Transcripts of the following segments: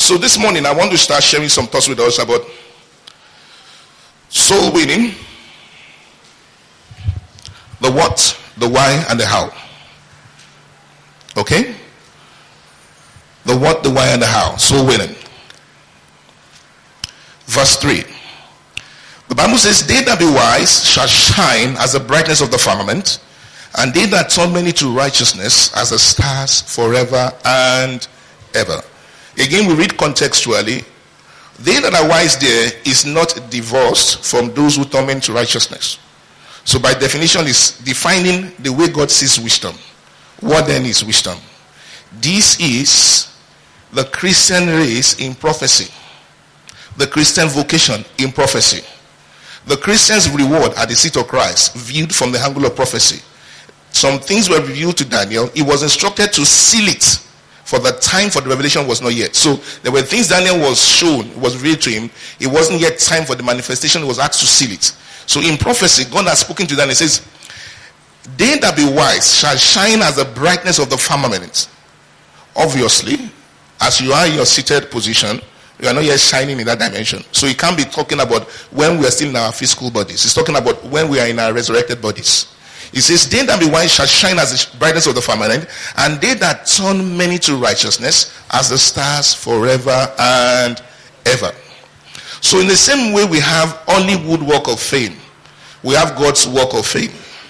So this morning I want to start sharing some thoughts with us about soul winning, the what, the why, and the how. Okay? The what, the why, and the how. Soul winning. Verse 3. The Bible says, they that be wise shall shine as the brightness of the firmament, and they that turn many to righteousness as the stars forever and ever. Again, we read contextually. They that are wise there is not divorced from those who turn many to righteousness. So by definition, is defining the way God sees wisdom. What then is wisdom? This is the Christian race in prophecy. The Christian vocation in prophecy. The Christian's reward at the seat of Christ, viewed from the angle of prophecy. Some things were revealed to Daniel. He was instructed to seal it, for the time for the revelation was not yet. So there were things Daniel was shown, was revealed to him. It wasn't yet time for the manifestation. He was asked to seal it. So in prophecy, God has spoken to Daniel. He says, they that be wise shall shine as the brightness of the firmament. Obviously, as you are in your seated position, you are not yet shining in that dimension. So he can't be talking about when we are still in our physical bodies. He's talking about when we are in our resurrected bodies. He says, they that be wise shall shine as the brightness of the firmament, and they that turn many to righteousness as the stars forever and ever. So in the same way we have Hollywood Walk of Fame, we have God's Walk of Fame.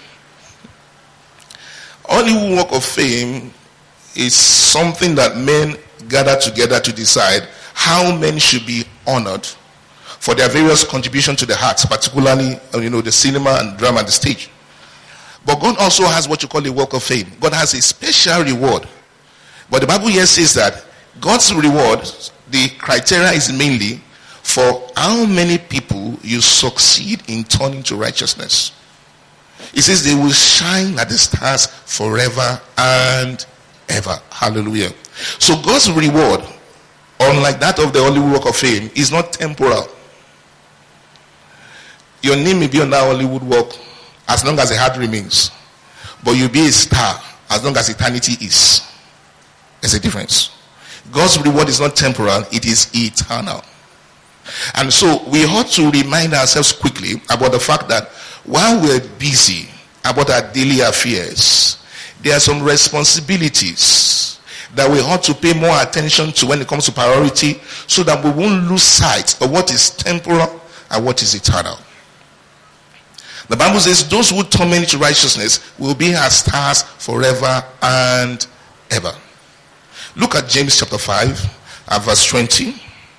Hollywood Walk of Fame is something that men gather together to decide how men should be honored for their various contributions to the arts, particularly, the cinema and drama and the stage. But God also has what you call a Walk of Fame. God has a special reward. But the Bible here says that God's reward, the criteria is mainly for how many people you succeed in turning to righteousness. It says they will shine like the stars forever and ever. Hallelujah. So God's reward, unlike that of the Hollywood Walk of Fame, is not temporal. Your name may be on that Hollywood Walk as long as the heart remains, but you'll be a star as long as eternity is. There's a difference. God's reward is not temporal, it is eternal. And so we ought to remind ourselves quickly about the fact that while we're busy about our daily affairs, there are some responsibilities that we ought to pay more attention to when it comes to priority, so that we won't lose sight of what is temporal and what is eternal. The Bible says those who turn many to righteousness will be as stars forever and ever. Look at James chapter 5 and verse 20.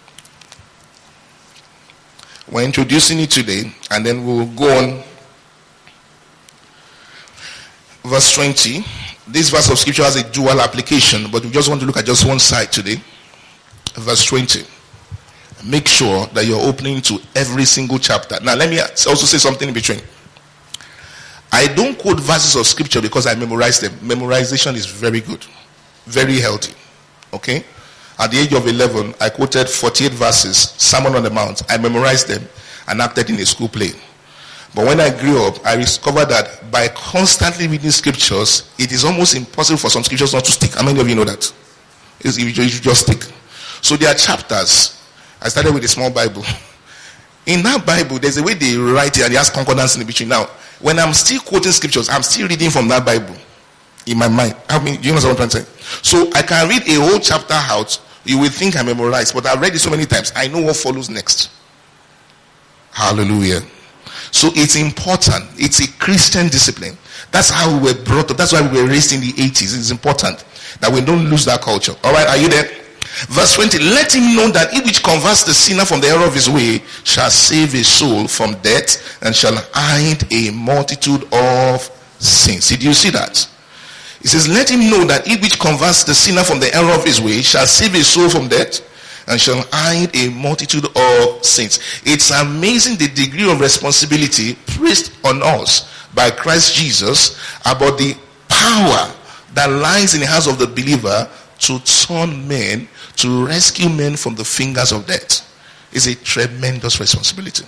We're introducing it today, and then we'll go on. Verse 20. This verse of scripture has a dual application, but we just want to look at just one side today. Verse 20. Make sure that you're opening to every single chapter. Now let me also say something in between. I don't quote verses of scripture because I memorize them. Memorization is very good, very healthy. Okay? At the age of 11, I quoted 48 verses, Sermon on the Mount. I memorized them and acted in a school play. But when I grew up, I discovered that by constantly reading scriptures, it is almost impossible for some scriptures not to stick. How many of you know that? You should just stick. So there are chapters. I started with a small Bible. In that Bible, there's a way they write it and they has concordance in between. Now, when I'm still quoting scriptures, I'm still reading from that Bible in my mind. Do you know what I'm trying to say? So I can read a whole chapter out. You will think I memorized, but I've read it so many times. I know what follows next. Hallelujah. So it's important. It's a Christian discipline. That's how we were brought up. That's why we were raised in the 80s. It's important that we don't lose that culture. All right, are you there? Verse 20. Let him know that he which converts the sinner from the error of his way shall save his soul from death and shall hide a multitude of sins. Did you see that? It says, let him know that he which converts the sinner from the error of his way shall save his soul from death and shall hide a multitude of sins. It's amazing the degree of responsibility placed on us by Christ Jesus about the power that lies in the hands of the believer to turn men, to rescue men from the fingers of death. It's a tremendous responsibility.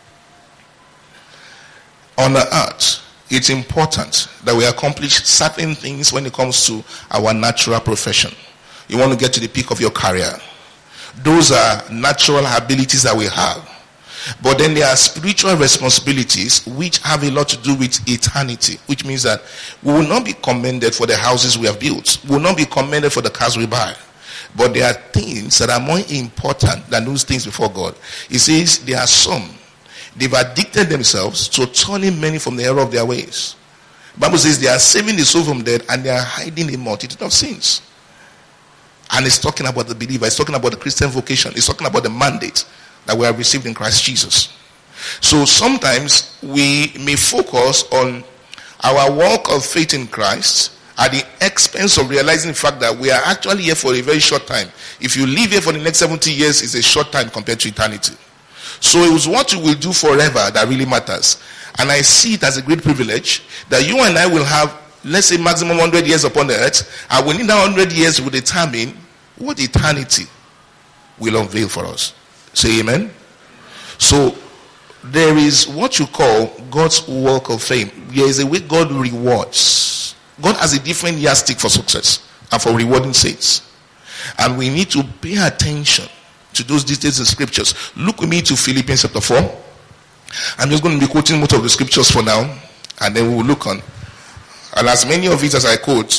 On the earth, it's important that we accomplish certain things when it comes to our natural profession. You want to get to the peak of your career. Those are natural abilities that we have. But then there are spiritual responsibilities which have a lot to do with eternity, which means that we will not be commended for the houses we have built. We will not be commended for the cars we buy. But there are things that are more important than those things before God. He says there are some, they've addicted themselves to turning many from the error of their ways. The Bible says they are saving the soul from death and they are hiding a multitude of sins. And it's talking about the believer. It's talking about the Christian vocation. It's talking about the mandate that we have received in Christ Jesus. So sometimes we may focus on our walk of faith in Christ at the expense of realizing the fact that we are actually here for a very short time. If you live here for the next 70 years, it's a short time compared to eternity. So it was what you will do forever that really matters. And I see it as a great privilege that you and I will have, let's say, maximum 100 years upon the earth, and within that 100 years will determine what eternity will unveil for us. Say amen. So there is what you call God's walk of fame. There is a way God rewards. God has a different yardstick for success and for rewarding saints. And we need to pay attention to those details in scriptures. Look with me to Philippians chapter 4. I'm just going to be quoting most of the scriptures for now, and then we will look on. And as many of it as I quote,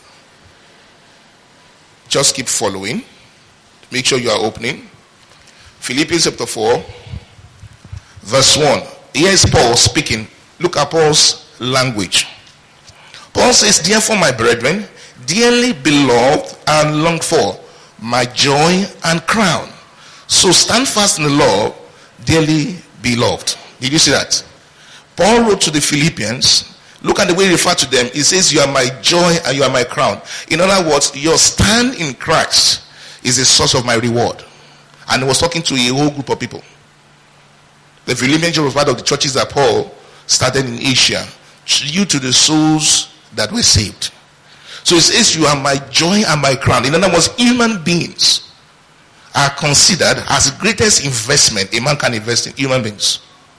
just keep following. Make sure you are opening. Philippians chapter 4, verse 1. Here is Paul speaking. Look at Paul's language. Paul says, therefore, my brethren, dearly beloved and longed for, my joy and crown. So stand fast in the Lord, dearly beloved. Did you see that? Paul wrote to the Philippians. Look at the way he referred to them. He says, you are my joy and you are my crown. In other words, your stand in Christ is a source of my reward. And he was talking to a whole group of people. The Philippian church was part of the churches that Paul started in Asia, due to the souls that were saved. So it says, you are my joy and my crown. In other words, human beings are considered as the greatest investment a man can invest in. Human beings.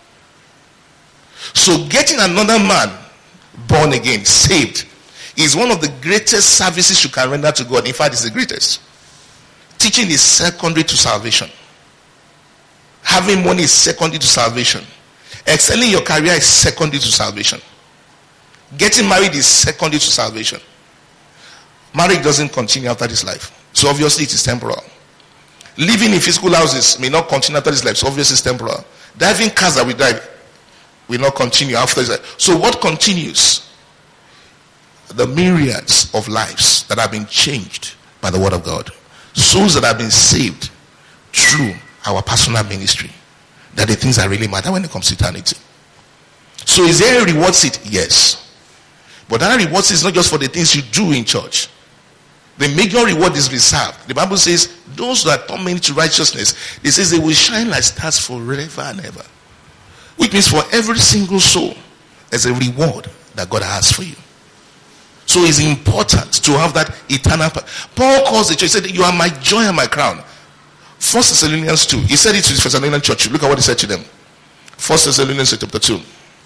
So getting another man born again, saved, is one of the greatest services you can render to God. In fact, it's the greatest. Teaching is secondary to salvation. Having money is secondary to salvation. Excelling your career is secondary to salvation. Getting married is secondary to salvation. Marriage doesn't continue after this life. So obviously it is temporal. Living in physical houses may not continue after this life. So obviously it's temporal. Driving cars that we drive will not continue after this life. So what continues? The myriads of lives that have been changed by the word of God. Souls that have been saved through our personal ministry. That are the things that really matter when it comes to eternity. So is there a reward seat? Yes. But that reward seat is not just for the things you do in church. The major reward is reserved. The Bible says, those that turn many to righteousness, it says they will shine like stars forever and ever. Which means for every single soul, there's a reward that God has for you. So it's important to have that eternal. Paul calls the church, he said, you are my joy and my crown. 1 Thessalonians 2. He said it to the Thessalonian church. Look at what he said to them. 1 Thessalonians chapter 2. 1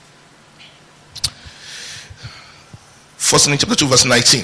Thessalonians chapter 2 verse 19.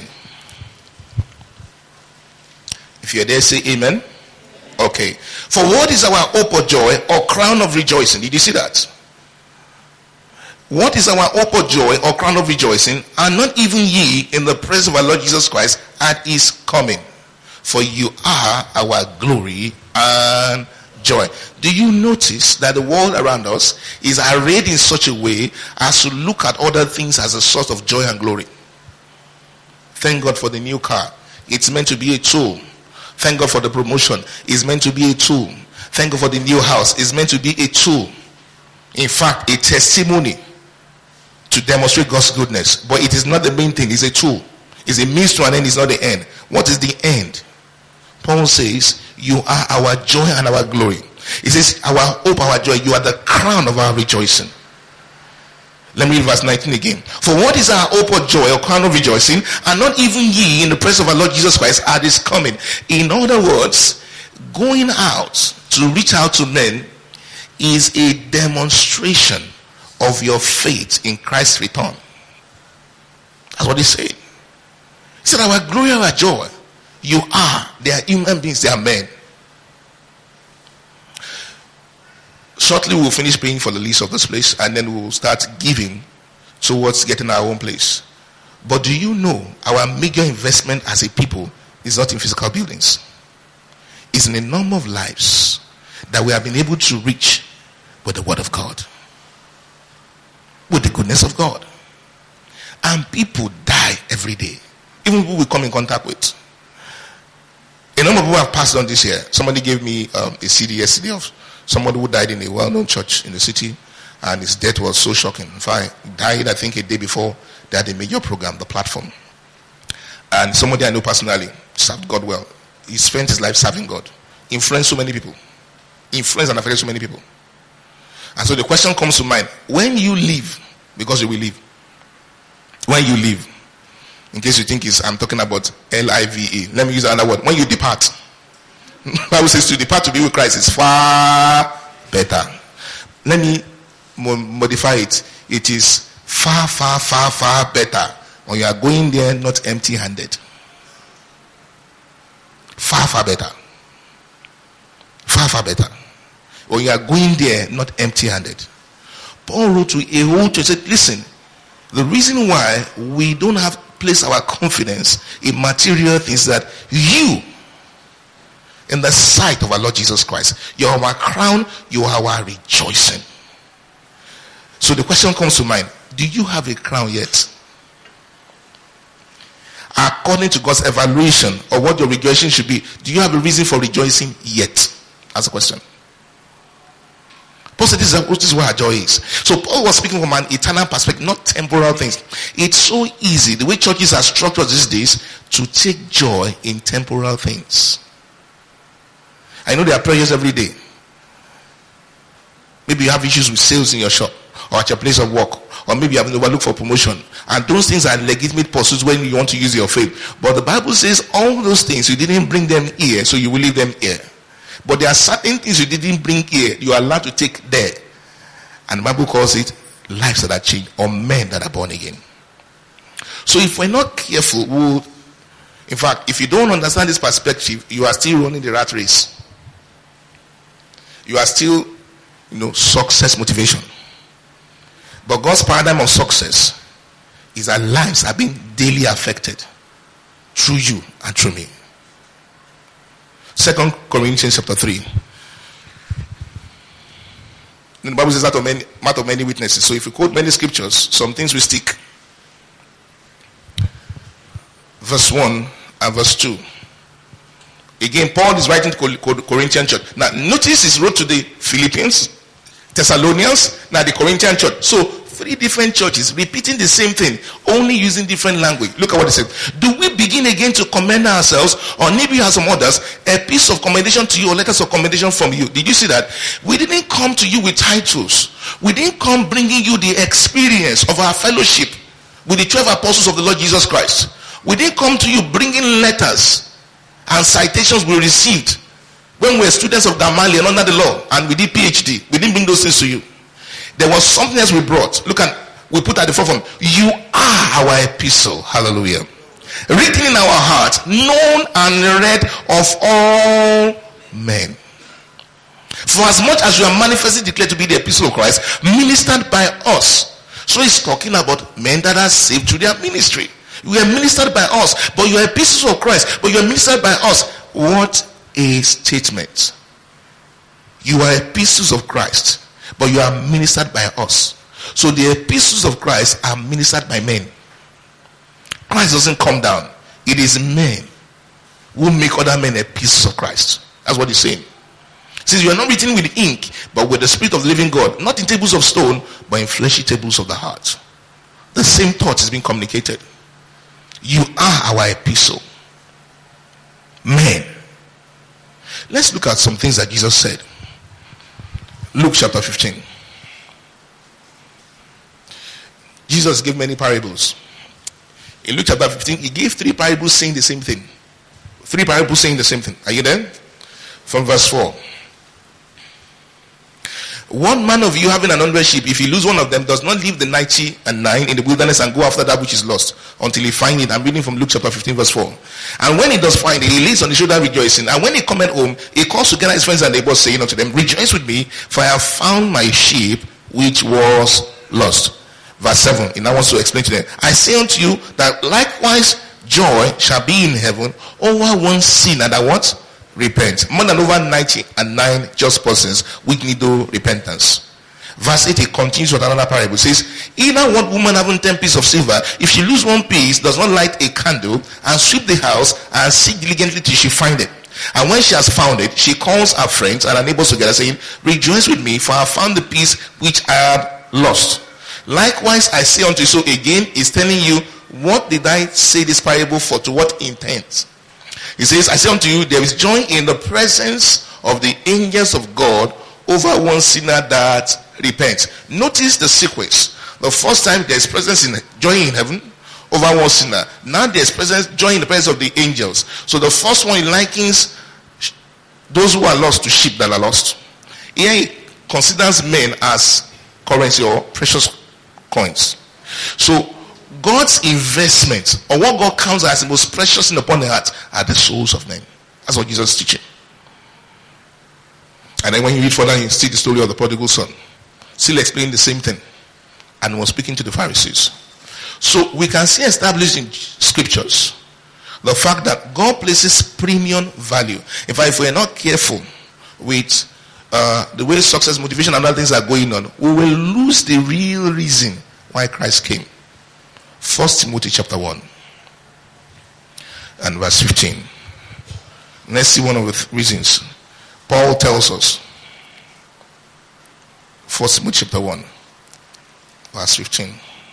If you're there, say amen. Okay. For what is our hope or joy or crown of rejoicing? Did you see that? What is our hope or joy or crown of rejoicing? And not even ye in the presence of our Lord Jesus Christ at his coming. For you are our glory and joy. Do you notice that the world around us is arrayed in such a way as to look at other things as a source of joy and glory? Thank God for the new car. It's meant to be a tool. Thank God for the promotion. It's meant to be a tool. Thank God for the new house. It's meant to be a tool. In fact, a testimony to demonstrate God's goodness. But it is not the main thing. It's a tool. It's a means to an end. It's not the end. What is the end? Paul says, you are our joy and our glory. He says, our hope, our joy. You are the crown of our rejoicing. Let me read verse 19 again. For what is our hope or joy or crown of rejoicing? And not even ye in the presence of our Lord Jesus Christ at his coming. In other words, going out to reach out to men is a demonstration of your faith in Christ's return. That's what he said. He said, our glory, our joy. You are. They are human beings. They are men. Shortly we'll finish paying for the lease of this place, and then we'll start giving towards getting our own place. But do you know our major investment as a people is not in physical buildings? It's in a number of lives that we have been able to reach with the word of God, with the goodness of God. And people die every day, even people we come in contact with. A number of people have passed on this year. Somebody gave me a CD yesterday of somebody who died in a well-known church in the city, and his death was so shocking. In fact, he died, I think, a day before they had a major program, The Platform. And somebody I know personally served God well. He spent his life serving God, influenced so many people, influenced and affected so many people. And so the question comes to mind: when you leave, because you will leave, when you leave, in case you think I'm talking about L-I-V-E, let me use another word. When you depart, the Bible says to depart to be with Christ is far better. Let me modify it. It is far, far, far, far better when you are going there not empty-handed. Far, far better. Far, far better. When you are going there not empty-handed. Paul wrote to a whole church, said, listen, the reason why we don't have place our confidence in material things that you, in the sight of our Lord Jesus Christ, you are our crown, you are our rejoicing. So the question comes to mind: do you have a crown yet? According to God's evaluation of what your rejoicing should be, do you have a reason for rejoicing yet? That's the question. Paul said this is where our joy is. So Paul was speaking from an eternal perspective, not temporal things. It's so easy, the way churches are structured these days, to take joy in temporal things. I know there are pressures every day. Maybe you have issues with sales in your shop, or at your place of work, or maybe you have overlooked for promotion. And those things are legitimate pursuits when you want to use your faith. But the Bible says all those things, you didn't bring them here, so you will leave them here. But there are certain things you didn't bring here, you are allowed to take there. And the Bible calls it lives that are changed, or men that are born again. So if we're not careful, in fact, if you don't understand this perspective, you are still running the rat race. You are still, success motivation. But God's paradigm of success is that lives are being daily affected through you and through me. 2 Corinthians chapter 3. The Bible says that matter of many witnesses. So if you quote many scriptures, some things will stick. Verse 1 and verse 2. Again, Paul is writing to Corinthian church. Now, notice he wrote to the Philippians, Thessalonians, now the Corinthian church. So, 3 different churches repeating the same thing, only using different language. Look at what he said. Do we begin again to commend ourselves, or maybe you have some others, a piece of commendation to you or letters of commendation from you? Did you see that? We didn't come to you with titles. We didn't come bringing you the experience of our fellowship with the 12 apostles of the Lord Jesus Christ. We didn't come to you bringing letters and citations we received when we were students of Gamaliel under the law and we did PhD. We didn't bring those things to you. There was something else we brought. Look at, we put at the forefront. You are our epistle. Hallelujah. Written in our hearts, known and read of all men. For as much as you are manifestly declared to be the epistle of Christ, ministered by us. So he's talking about men that are saved through their ministry. You are ministered by us, but you are epistles of Christ, but you are ministered by us. What a statement. You are epistles of Christ, but you are ministered by us. So the epistles of Christ are ministered by men. Christ doesn't come down. It is men who make other men epistles of Christ. That's what he's saying. Since you are not written with ink, but with the Spirit of the living God, not in tables of stone, but in fleshy tables of the heart. The same thought is being communicated. You are our epistle. Men. Let's look at some things that Jesus said. Luke chapter 15. Jesus gave many parables. In Luke chapter 15, he gave 3 parables saying the same thing. 3 parables saying the same thing. Are you there? From verse 4. One man of you having 100 sheep, if he lose one of them, does not leave the 99 in the wilderness and go after that which is lost until he find it. I'm reading from Luke chapter 15 verse 4. And when he does find it, he lays on his shoulder rejoicing. And when he cometh home, he calls together his friends and neighbors, saying unto them, rejoice with me, for I have found my sheep which was lost. Verse 7, he now wants to explain to them, I say unto you that likewise joy shall be in heaven over one sinner that what? Repent. More than over 99 just persons which need no repentance. Verse 8, he continues with another parable. It says, either what woman having 10 pieces of silver, if she lose one piece, does not light a candle and sweep the house and seek diligently till she find it. And when she has found it, she calls her friends and her neighbors together, saying, rejoice with me, for I have found the piece which I had lost. Likewise, I say unto you, so again, he's telling you, what did I say this parable for? To what intent? He says, I say unto you, there is joy in the presence of the angels of God over one sinner that repents. Notice the sequence. The first time there's presence in joy in heaven over one sinner. Now there's joy in the presence of the angels. So the first one, he likens those who are lost to sheep that are lost. Here he considers men as currency or precious coins. So God's investment, or what God counts as the most precious thing upon the earth, are the souls of men. That's what Jesus is teaching. And then when you read further, you see the story of the prodigal son. Still explaining the same thing. And was speaking to the Pharisees. So we can see established in scriptures the fact that God places premium value. In fact, if we're not careful with the way success, motivation, and other things are going on, we will lose the real reason why Christ came. 1 Timothy chapter 1 and verse 15. Let's see one of the reasons. Paul tells us, 1 Timothy chapter 1 verse 15.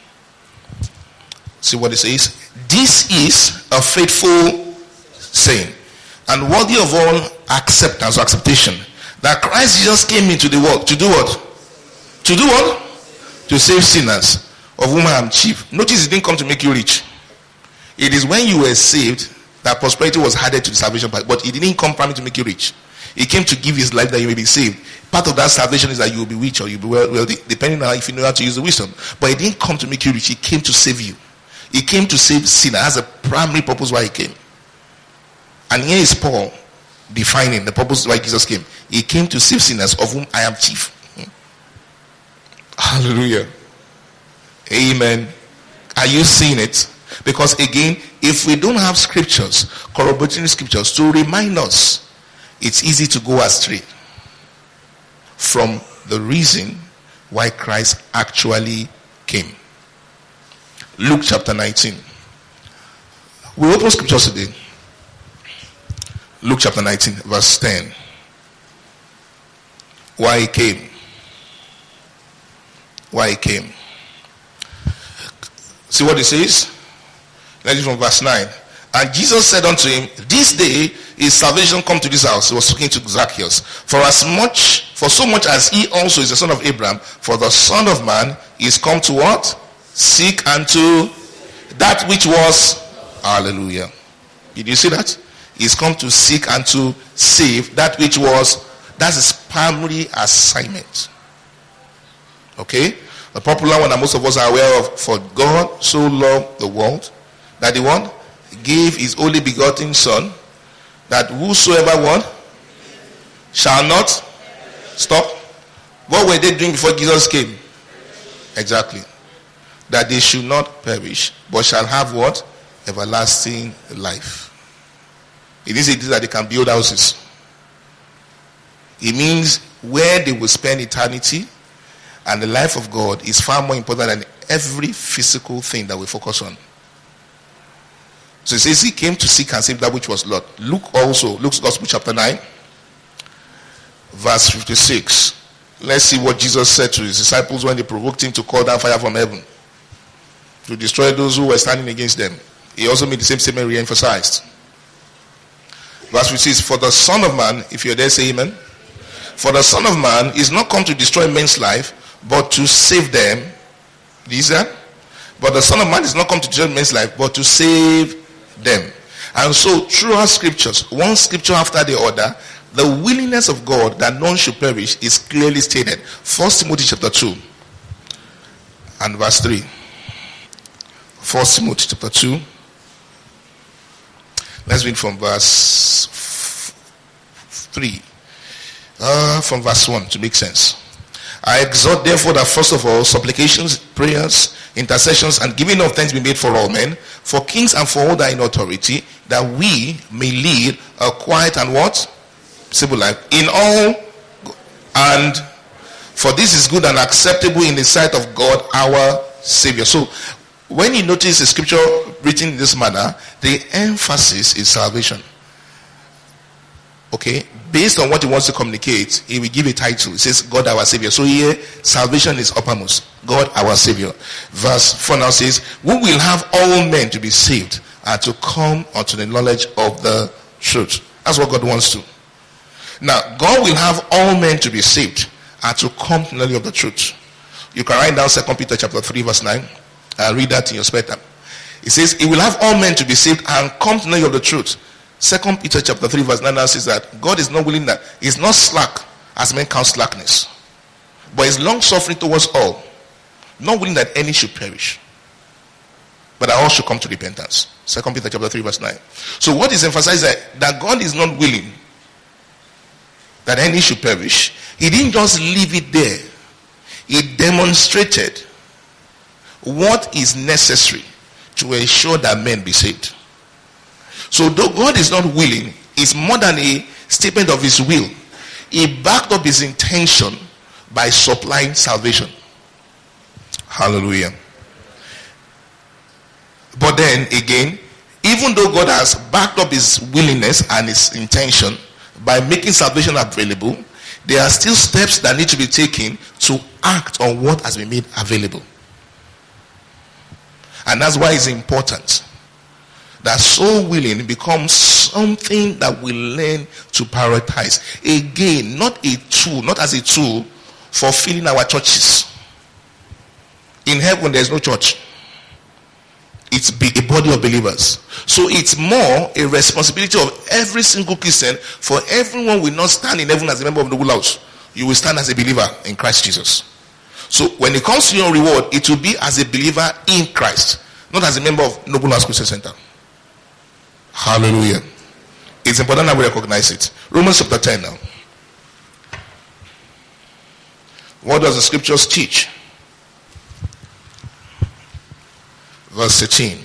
See what it says. This is a faithful saying and worthy of all acceptance or acceptation, that Christ Jesus came into the world to do what? To do what? To save sinners, of whom I am chief. Notice it didn't come to make you rich. It is when you were saved that prosperity was added to the salvation part. But it didn't come primarily to make you rich. He came to give his life that you may be saved. Part of that salvation is that you will be rich or you will be wealthy, depending on if you know how to use the wisdom. But it didn't come to make you rich. He came to save you. He came to save sinners. That's the primary purpose why he came. And here is Paul defining the purpose why Jesus came. He came to save sinners, of whom I am chief. Hallelujah. Amen. Are you seeing it? Because again, if we don't have scriptures, corroborating scriptures to remind us, it's easy to go astray from the reason why Christ actually came. Luke chapter 19. We open scriptures today. Luke chapter 19 verse 10. Why he came. Why he came. See what it says? Let's read from verse 9. And Jesus said unto him, this day is salvation come to this house. He was speaking to Zacchaeus. For so much as he also is the son of Abraham, for the Son of Man is come to what? Seek unto that which was. Hallelujah. Did you see that? He's come to seek and to save that which was. That's his primary assignment. Okay? The popular one that most of us are aware of. For God so loved the world that the one gave his only begotten Son, that whosoever one shall not stop. What were they doing before Jesus came? Exactly. That they should not perish, but shall have what? Everlasting life. It is that they can build houses. It means where they will spend eternity, and the life of God is far more important than every physical thing that we focus on. So it says he came to seek and save that which was lost. Luke's Gospel chapter 9, verse 56. Let's see what Jesus said to his disciples when they provoked him to call down fire from heaven to destroy those who were standing against them. He also made the same statement re-emphasized. Verse 56, for the Son of Man, if you're there, say amen. For the Son of Man is not come to destroy men's life, but to save them. Do you see that? But the Son of Man is not come to destroy men's life, but to save them. And so throughout scriptures, one scripture after the other the willingness of God that none should perish is clearly stated. 1 Timothy chapter 2 and verse 3. 1 Timothy chapter 2. Let's read from verse 3. From verse 1 to make sense. I exhort therefore that first of all supplications, prayers, intercessions, and giving of thanks be made for all men, for kings and for all that are in authority, that we may lead a quiet and what? Civil life in all, and for this is good and acceptable in the sight of God our Savior. So when you notice the scripture written in this manner, the emphasis is salvation. Okay, based on what he wants to communicate, he will give a title. It says God our Savior. So here salvation is uppermost. God our Savior. Verse 4 now says, we will have all men to be saved and to come unto the knowledge of the truth. That's what God wants to. Now God will have all men to be saved and to come to the knowledge of the truth. You can write down 2 Peter chapter 3 verse 9. I'll read that in your spare time. It says he will have all men to be saved and come to the knowledge of the truth. 2 Peter chapter 3 verse 9 says that God is not willing that, he's not slack as men count slackness, but is long suffering towards all, not willing that any should perish, but that all should come to repentance. 2 Peter chapter 3 verse 9. So what is emphasized that God is not willing that any should perish. He didn't just leave it there. He demonstrated what is necessary to ensure that men be saved. So though God is not willing, it's more than a statement of his will. He backed up his intention by supplying salvation. Hallelujah. But then again, even though God has backed up his willingness and his intention by making salvation available, there are still steps that need to be taken to act on what has been made available. And that's why it's important that soul winning becomes something that we learn to prioritize. Again, not as a tool for filling our churches. In heaven, there's no church. It's a body of believers. So it's more a responsibility of every single Christian. For everyone will not stand in heaven as a member of the Noble House. You will stand as a believer in Christ Jesus. So when it comes to your reward, it will be as a believer in Christ, not as a member of Noble House Christian Center. Hallelujah. It's important that we recognize it. Romans chapter 10 now. What does the scriptures teach? Verse 13.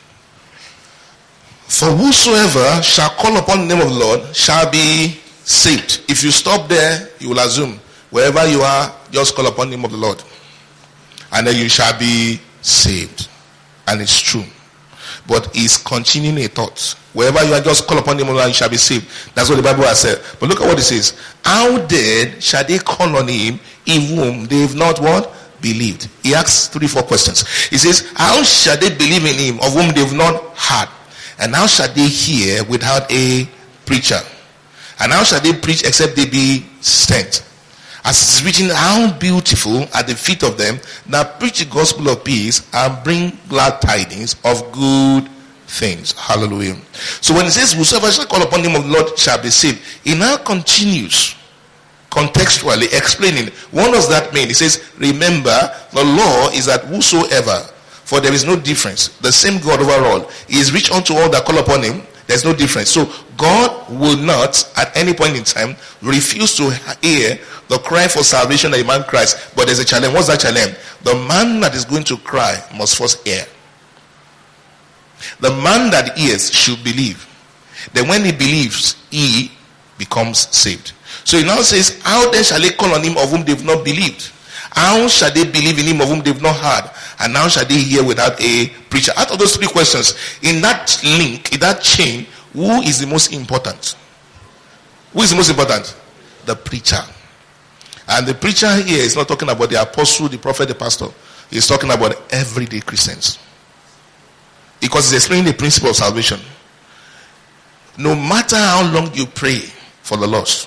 For whosoever shall call upon the name of the Lord shall be saved. If you stop there, you will assume wherever you are, just call upon the name of the Lord, and then you shall be saved. And it's true. But it's continuing a thought. Wherever you are, just call upon the name of the Lord, you shall be saved. That's what the Bible has said. But look at what it says. How then shall they call on him in whom they have not what? Believed. He asks 3-4 questions. He says, how shall they believe in him of whom they have not heard? And how shall they hear without a preacher? And how shall they preach except they be sent? As it is written, how beautiful are the feet of them that preach the gospel of peace and bring glad tidings of good things. Hallelujah. So when it says, whosoever shall call upon the name of the Lord shall be saved, it now continues contextually explaining, what does that mean? He says, remember, the law is that whosoever, for there is no difference. The same God over all. He is rich unto all that call upon him. There's no difference. So God will not at any point in time refuse to hear the cry for salvation that a man cries. But there's a challenge. What's that challenge? The man that is going to cry must first hear. The man that hears should believe. Then when he believes, he becomes saved. So he now says, how then shall they call on him of whom they've not believed? How shall they believe in him of whom they've not heard? And how shall they hear without a preacher? Out of those 3 questions, in that link, in that chain, who is the most important? Who is the most important? The preacher. And the preacher here is not talking about the apostle, the prophet, the pastor. He's talking about everyday Christians. Because he's explaining the principle of salvation. No matter how long you pray for the lost,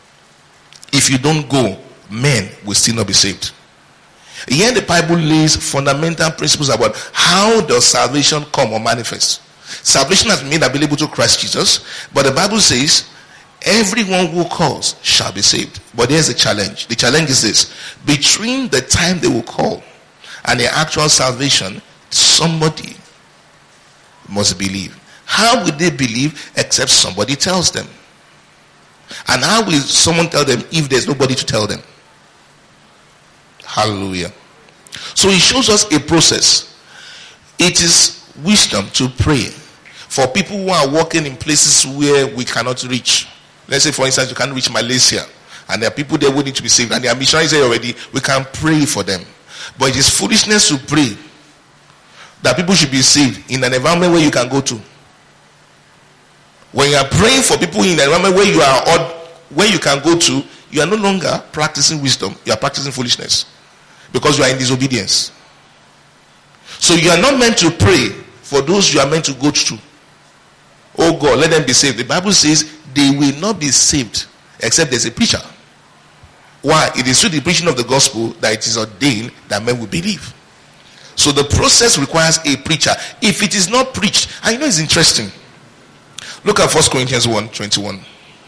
if you don't go, men will still not be saved. Here the Bible lays fundamental principles about how does salvation come or manifest. Salvation has been made available to Christ Jesus, but the Bible says everyone who calls shall be saved. But there's a challenge. The challenge is this: between the time they will call and the actual salvation, somebody must believe. How will they believe except somebody tells them? And how will someone tell them if there's nobody to tell them? Hallelujah. So he shows us a process. It is wisdom to pray for people who are working in places where we cannot reach. Let's say, for instance, you can't reach Malaysia, and there are people there who need to be saved, and there are missionaries there already. We can pray for them. But it is foolishness to pray that people should be saved in an environment where you can go to. When you are praying for people in an environment where you are odd, where you can go to, you are no longer practicing wisdom. You are practicing foolishness because you are in disobedience. So you are not meant to pray for those you are meant to go to. Oh God, let them be saved. The Bible says they will not be saved except there's a preacher. Why? It is through the preaching of the gospel that it is ordained that men will believe. So the process requires a preacher. If it is not preached, and you know it's interesting. Look at 1 Corinthians 1:21.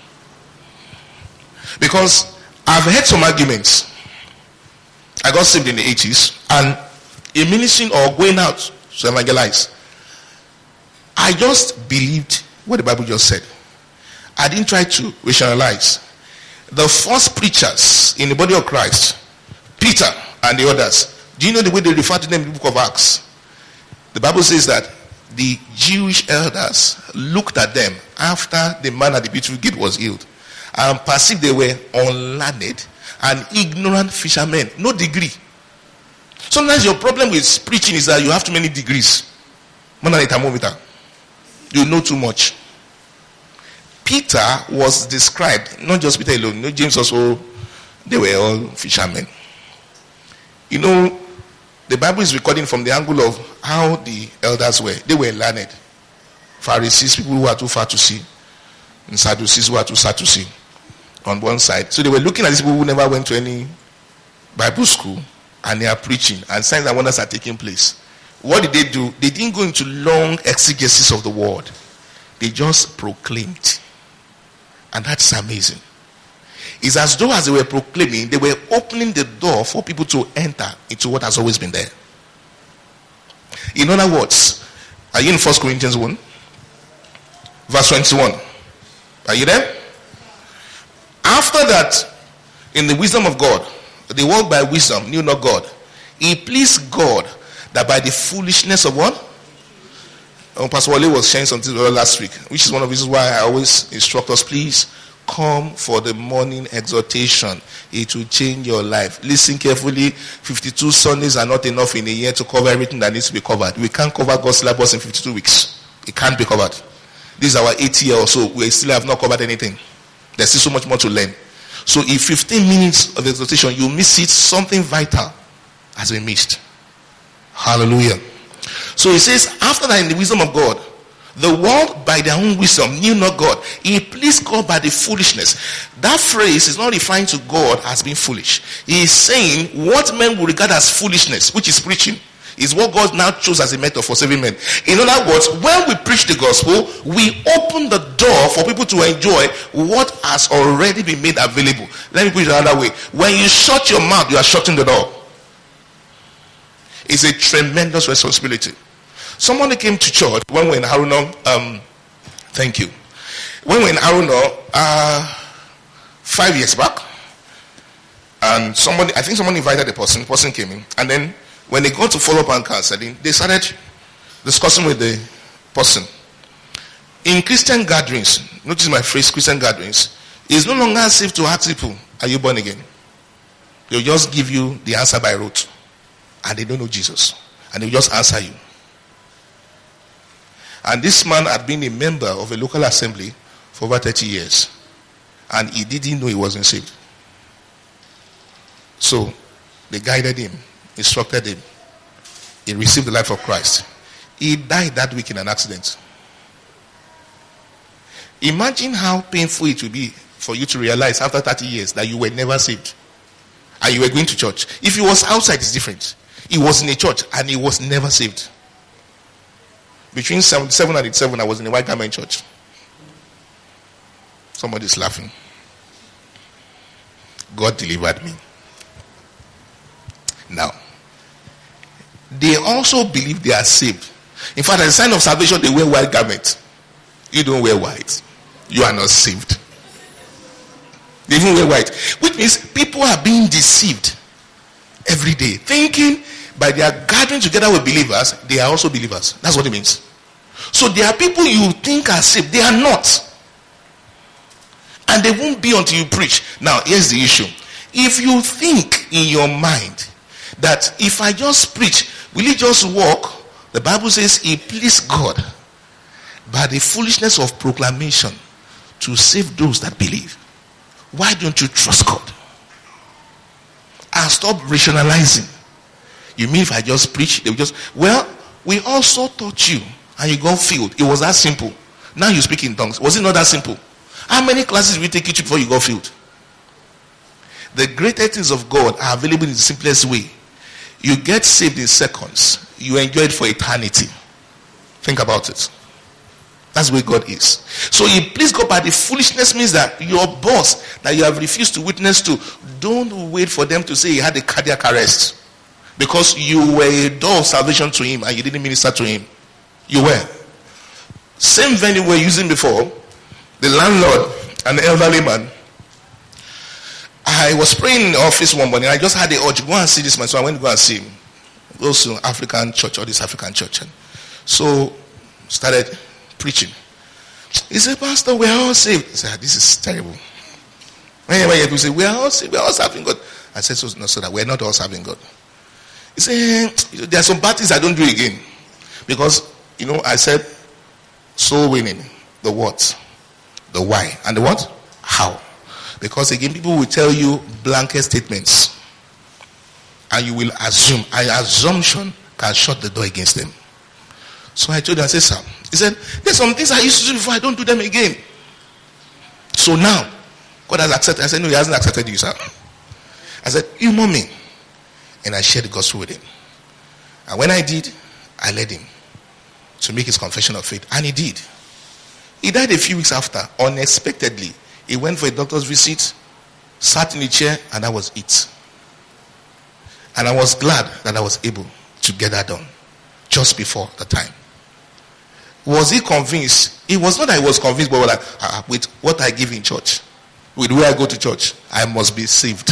Because I've heard some arguments. I got saved in the 80s, and in ministering or going out to evangelize, I just believed what the Bible just said. I didn't try to rationalize. The first preachers in the body of Christ, Peter and the others, do you know the way they refer to them in the book of Acts? The Bible says that the Jewish elders looked at them after the man at the beautiful gate was healed and perceived they were unlearned and ignorant fishermen. No degree. Sometimes your problem with preaching is that you have too many degrees. You know too much. Peter was described, not just Peter alone, James also, they were all fishermen. You know, the Bible is recording from the angle of how the elders were. They were learned. Pharisees, people who are too far to see, and Sadducees who are too sad to see on one side. So they were looking at these people who never went to any Bible school, and they are preaching, and signs and wonders are taking place. What did they do? They didn't go into long exegesis of the word. They just proclaimed. And that's amazing. It's as though as they were proclaiming, they were opening the door for people to enter into what has always been there. In other words, are you in 1 Corinthians 1? Verse 21. Are you there? After that, in the wisdom of God, they walked by wisdom, knew not God. It pleased God that by the foolishness of what? Pastor Wale was sharing something last week, which is one of the reasons why I always instruct us, please come for the morning exhortation. It will change your life. Listen carefully. 52 Sundays are not enough in a year to cover everything that needs to be covered. We can't cover God's syllabus in 52 weeks. It can't be covered. This is our 8th year or so. We still have not covered anything. There's still so much more to learn. So if 15 minutes of exhortation, you miss it, something vital has been missed. Hallelujah. So he says, after that, in the wisdom of God, the world by their own wisdom knew not God. He pleased God by the foolishness. That phrase is not referring to God as being foolish. He is saying what men will regard as foolishness, which is preaching, is what God now chose as a method for saving men. In other words, when we preach the gospel, we open the door for people to enjoy what has already been made available. Let me put it another way. When you shut your mouth, you are shutting the door. It's a tremendous responsibility. Somebody came to church when we were in Haruno. Thank you. When we were in Haruno 5 years back, and I think someone invited the person came in, and then when they got to follow up on counseling, they started discussing with the person. In Christian gatherings, notice my phrase, Christian gatherings, it's no longer safe to ask people, are you born again? They'll just give you the answer by rote. And they don't know Jesus. And they'll just answer you. And this man had been a member of a local assembly for over 30 years. And he didn't know he wasn't saved. So, they guided him, instructed him. He received the life of Christ. He died that week in an accident. Imagine how painful it will be for you to realize after 30 years that you were never saved. And you were going to church. If he was outside, it's different. He was in a church and he was never saved. Between 77 and 87, I was in a white garment church. Somebody's laughing. God delivered me. Now, they also believe they are saved. In fact, as a sign of salvation, they wear white garments. You don't wear white. You are not saved. They even wear white. Which means people are being deceived every day, thinking by their gathering together with believers, they are also believers. That's what it means. So there are people you think are saved. They are not. And they won't be until you preach. Now, here's the issue. If you think in your mind that if I just preach, will it just work? The Bible says it pleased God by the foolishness of proclamation to save those that believe. Why don't you trust God? And stop rationalizing. You mean if I just preach, they will just... Well, we also taught you and you got filled. It was that simple. Now you speak in tongues. Was it not that simple? How many classes did we take you to before you got filled? The greatest things of God are available in the simplest way. You get saved in seconds. You enjoy it for eternity. Think about it. That's where God is. So it please God by the foolishness means that your boss that you have refused to witness to, don't wait for them to say he had a cardiac arrest. Because you were a door of salvation to him and you didn't minister to him. You were. Same venue we were using before, the landlord and the elderly man. I was praying in the office one morning. I just had the urge, go and see this man. So I went to go and see him. Goes to African church, or this African church. And so started preaching. He said, Pastor, we are all saved. I said, this is terrible. Anyway, we say, we are all saved. We are all serving God. I said, so that we are not all serving God. He said, there are some bad things I don't do again. Because, I said, soul winning. The what? The why. And the what? How. Because again, people will tell you blanket statements. And you will assume. An assumption can shut the door against them. So I told him, I said, sir. He said, there's some things I used to do before, I don't do them again. So now, God has accepted. I said, no, he hasn't accepted you, sir. I said, you know me. And I shared the gospel with him. And when I did, I led him to make his confession of faith. And he did. He died a few weeks after, unexpectedly. He went for a doctor's visit, sat in the chair, and that was it. And I was glad that I was able to get that done just before the time. Was he convinced? It was not that he was convinced, but like, with what I give in church, with where I go to church, I must be saved.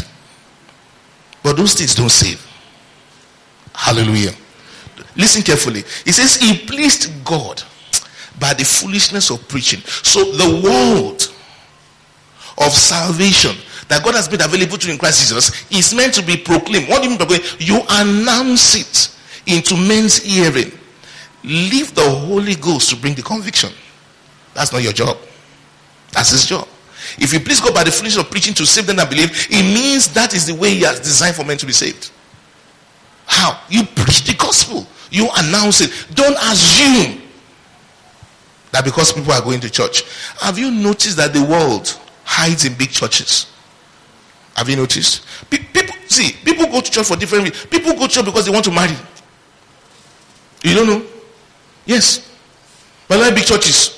But those things don't save. Hallelujah. Listen carefully. It says he pleased God by the foolishness of preaching. So the word of salvation that God has made available to you in Christ Jesus is meant to be proclaimed. What do you mean proclaim? You announce it into men's hearing. Leave the Holy Ghost to bring the conviction. That's not your job. That's his job. If you please God by the foolishness of preaching to save them that believe, it means that is the way he has designed for men to be saved. How? You preach the gospel. You announce it. Don't assume that because people are going to church. Have you noticed that the world hides in big churches? Have you noticed? People go to church for different reasons. People go to church because they want to marry. You don't know? Yes. But like big churches.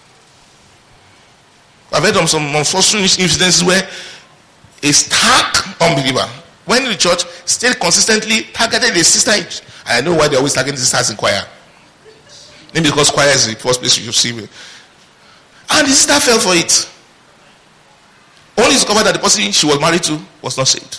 I've heard of some unfortunate incidences where a stark unbeliever went to the church, still consistently targeted a sister. I know why they always target sisters in choir. Maybe because choir is the first place you should see me. And the sister fell for it. Only discovered that the person she was married to was not saved.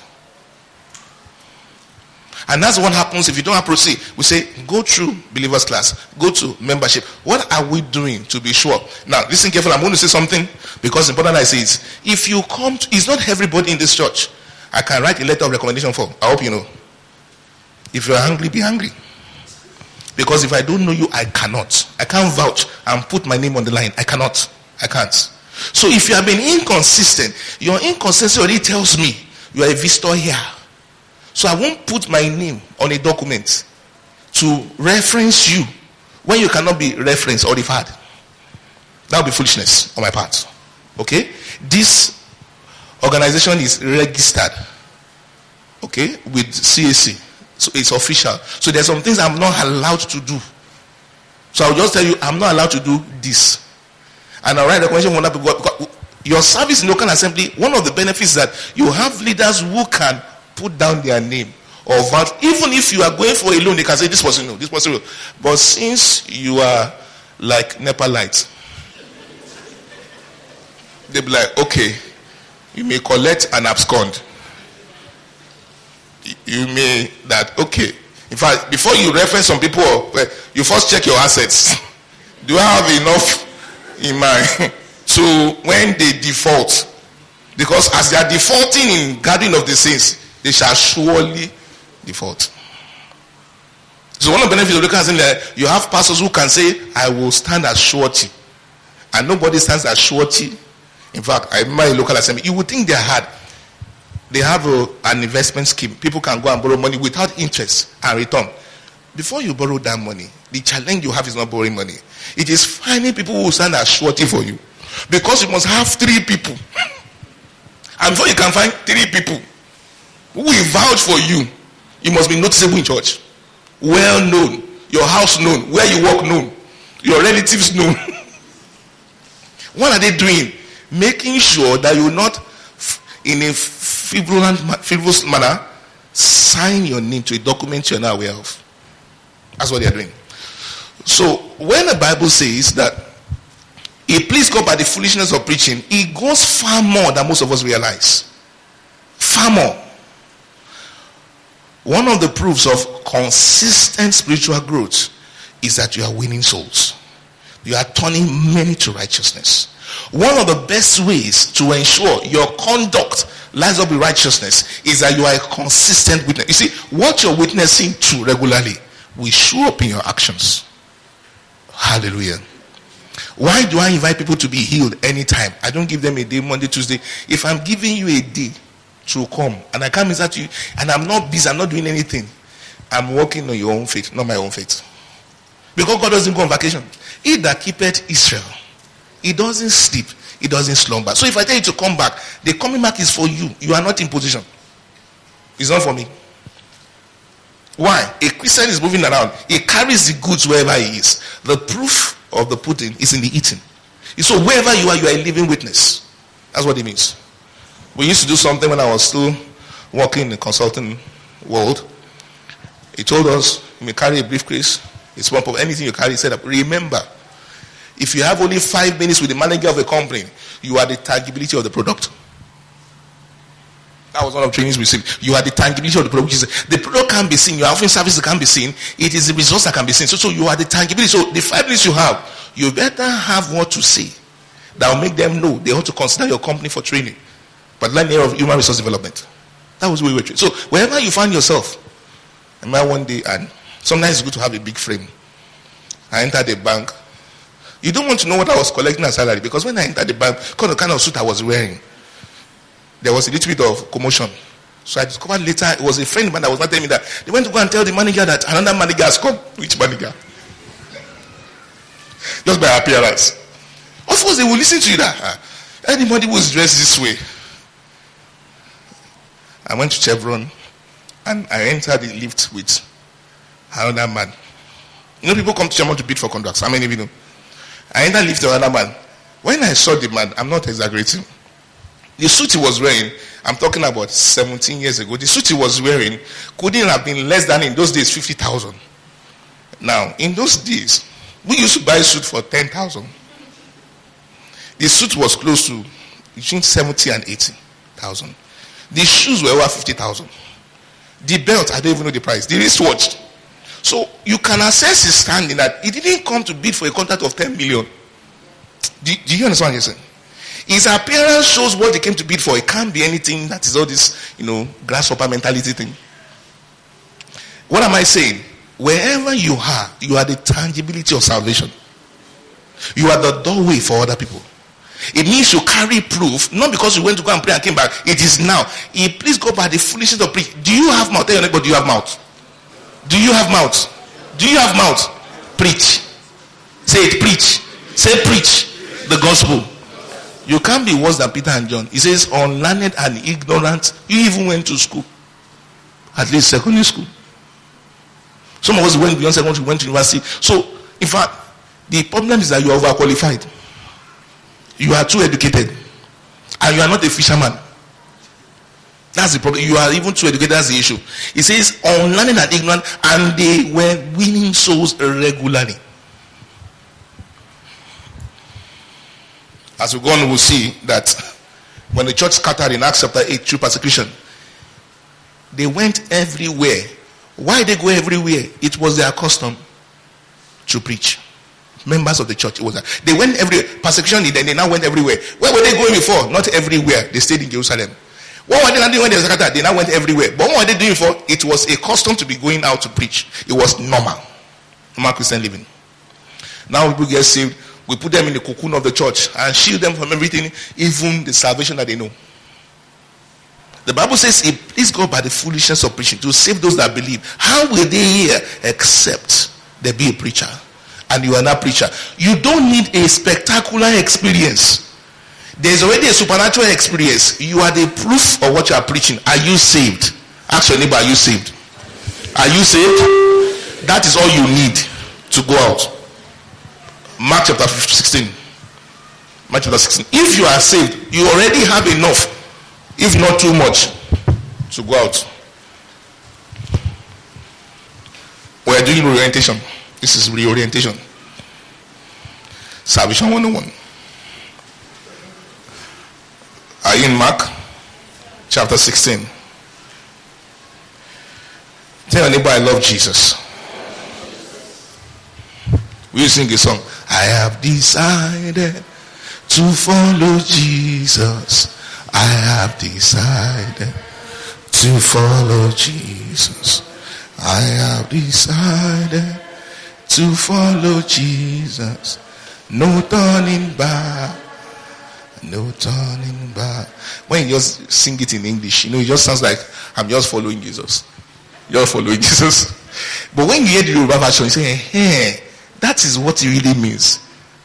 And that's what happens if you don't approach. We say, go through believers class. Go to membership. What are we doing to be sure? Now, listen carefully. I'm going to say something because important I say it. If you come to, it's not everybody in this church I can write a letter of recommendation for. I hope you know. If you're angry, be angry. Because if I don't know you, I cannot. I can't vouch and put my name on the line. I cannot. I can't. So if you have been inconsistent, your inconsistency already tells me you are a visitor here. So I won't put my name on a document to reference you when you cannot be referenced or referred. That would be foolishness on my part. Okay? This organization is registered. Okay? With CAC. So it's official. So there's some things I'm not allowed to do. So I'll just tell you, I'm not allowed to do this. And I'll write a recommendation for that because Your service in local assembly, one of the benefits is that you have leaders who can put down their name or vouch. Even if you are going for a loan, they can say this person no, this person no. But since you are like NEPA lights, they'll be like, okay, you may collect and abscond. You may that, okay. In fact, before you reference some people, you first check your assets. Do I have enough in my so when they default? Because as they are defaulting in gathering of the saints, they shall surely default. So one of the benefits of local assembly, you have pastors who can say, I will stand as surety. And nobody stands as surety. In fact, I remember a local assembly, you would think they're hard. They have an investment scheme. People can go and borrow money without interest and return. Before you borrow that money, the challenge you have is not borrowing money. It is finding people who will stand as surety for you. Because you must have 3 people. And before you can find 3 people who will vouch for you, you must be noticeable in church. Well known. Your house known. Where you work known. Your relatives known. What are they doing? Making sure that you will not, in a frivolous manner, sign your name to a document you're not aware of. That's what they're doing. So when the Bible says that it pleased God by the foolishness of preaching, it goes far more than most of us realize. Far more. One of the proofs of consistent spiritual growth is that you are winning souls. You are turning many to righteousness. One of the best ways to ensure your conduct lines up with righteousness is that you are a consistent witness. You see, what you're witnessing to regularly will show up in your actions. Hallelujah. Why do I invite people to be healed anytime? I don't give them a day, Monday, Tuesday. If I'm giving you a day to come and I come inside you and I'm not busy, I'm not doing anything, I'm working on your own faith, not my own faith. Because God doesn't go on vacation. He that keepeth Israel, he doesn't sleep, he doesn't slumber. So if I tell you to come back, the coming back is for you. You are not in position. It's not for me. Why? A Christian is moving around. He carries the goods wherever he is. The proof of the pudding is in the eating. So wherever you are a living witness. That's what it means. We used to do something when I was still working in the consulting world. He told us, you may carry a briefcase, a small of anything you carry. He said, remember, if you have only 5 minutes with the manager of a company, you are the tangibility of the product. That was one of the trainings we received. You are the tangibility of the product. Which is, the product can be seen. You are offering service that can be seen. It is the results that can be seen. So you are the tangibility. So the 5 minutes you have, you better have what to say that will make them know they ought to consider your company for training. But learn the area of human resource development. That was where we were trained. So wherever you find yourself, I remember one day, and sometimes it's good to have a big frame. I entered the bank. You don't want to know what I was collecting as salary, because when I entered the bank, because the kind of suit I was wearing, there was a little bit of commotion. So I discovered later it was a friend of mine that was not telling me that. They went to go and tell the manager that another manager has come. Which manager? Just by appearance. Of course they will listen to you that anybody who is dressed this way. I went to Chevron and I entered the lift with another man. You know, people come to Chevron to bid for contracts. How many of you know? I entered the lift with another man. When I saw the man, I'm not exaggerating. The suit he was wearing, I'm talking about 17 years ago. The suit he was wearing couldn't have been less than in those days 50,000. Now, in those days, we used to buy a suit for 10,000. The suit was close to between 70 and 80,000. The shoes were over 50,000. The belt, I don't even know the price. The wristwatch. So you can assess his standing that he didn't come to bid for a contract of 10 million. Do you understand what you're saying? His appearance shows what they came to bid for. It can't be anything that is all this, grasshopper mentality thing. What am I saying? Wherever you are the tangibility of salvation. You are the doorway for other people. It means you carry proof, not because you went to go and pray and came back. It is now. Please go by the foolishness of preach. Do you have mouth? Tell your neighbor, do you have mouth? Do you have mouth? Do you have mouth? Preach. Say it, preach. Say preach the gospel. You can't be worse than Peter and John. He says, unlearned and ignorant. You even went to school. At least secondary school. Some of us went beyond secondary school, went to university. So, in fact, the problem is that you are overqualified. You are too educated. and you are not a fisherman. That's the problem. You are even too educated. That's the issue. It says, unlearned and ignorant, and they were winning souls regularly. As we go on, we'll see that when the church scattered in Acts chapter 8 through persecution, they went everywhere. Why they go everywhere? It was their custom to preach. Members of the church, it was that. They went everywhere. Persecution, then they now went everywhere. Where were they going before? Not everywhere. They stayed in Jerusalem. What were they doing when they were scattered? They now went everywhere. But what were they doing before? It was a custom to be going out to preach. It was normal Christian living. Now people get saved. We put them in the cocoon of the church and shield them from everything, even the salvation that they know. The Bible says it pleased God by the foolishness of preaching to save those that believe. How will they hear except there be a preacher? And you are not a preacher. You don't need a spectacular experience. There's already a supernatural experience. You are the proof of what you are preaching. Are you saved? Ask your neighbor, are you saved? Are you saved? That is all you need to go out. Mark chapter 16. Mark chapter 16. If you are saved, you already have enough, if not too much, to go out. We are doing reorientation. This is reorientation. Salvation 101. Are you in Mark chapter 16? Tell your neighbor, I love Jesus. Will you sing a song? I have decided to follow Jesus. I have decided to follow Jesus. I have decided to follow Jesus. No turning back. No turning back. When you just sing it in English, it just sounds like I'm just following Jesus. You're following Jesus. But when you hear the Yoruba version, you say, hey, that is what it really means.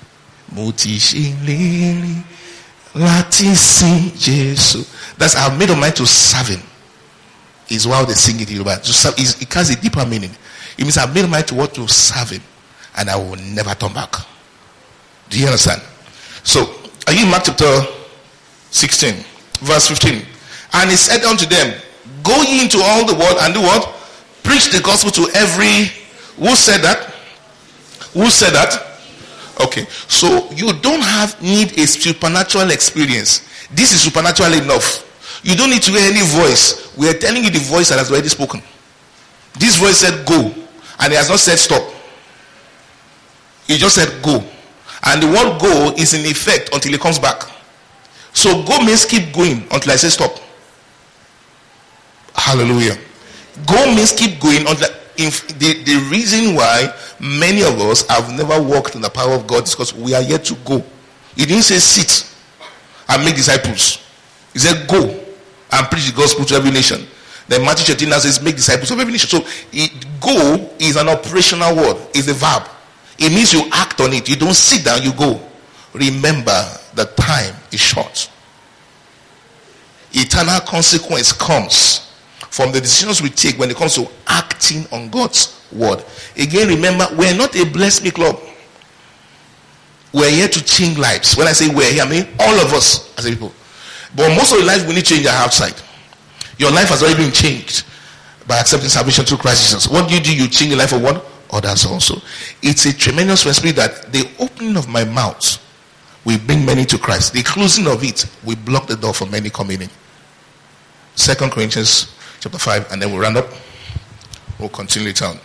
That's I've made a mind to serve him. Is why they sing it in Yoruba. It has a deeper meaning. It means I've made a mind to what to serve him, and I will never turn back. Do you understand? So, are you in Mark chapter 16, verse 15? And he said unto them, go ye into all the world and do what? Preach the gospel to every. Who said that? Who said that? Okay. So you don't need a supernatural experience. This is supernatural enough. You don't need to hear any voice. We are telling you the voice that has already spoken. This voice said go. And it has not said stop. It just said go. And the word go is in effect until it comes back. So go means keep going until I say stop. Hallelujah. Go means keep going until the reason why many of us have never walked in the power of God is because we are yet to go. He didn't say sit and make disciples. He said go and preach the gospel to every nation. Then Matthew 13 now says make disciples of every nation. So go is an operational word. It's a verb. It means you act on it. You don't sit down, you go. Remember, the time is short. Eternal consequence comes from the decisions we take when it comes to acting on God's word. Again, remember, we're not a bless me club. We're here to change lives. When I say we're here, I mean all of us as a people. But most of the lives we need to change are outside. Your life has already been changed by accepting salvation through Christ Jesus. What do? You change the life of one? Others also. It's a tremendous responsibility that the opening of my mouth will bring many to Christ. The closing of it will block the door for many coming in. 2 Corinthians chapter 5, and then we'll round up. We'll continue it on.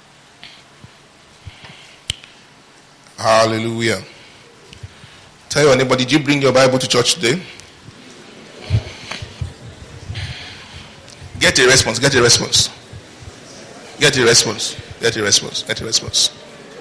Hallelujah. Tell your neighbor, did you bring your Bible to church today? Get a response. Get a response. Get a response. Get a response. Get a response.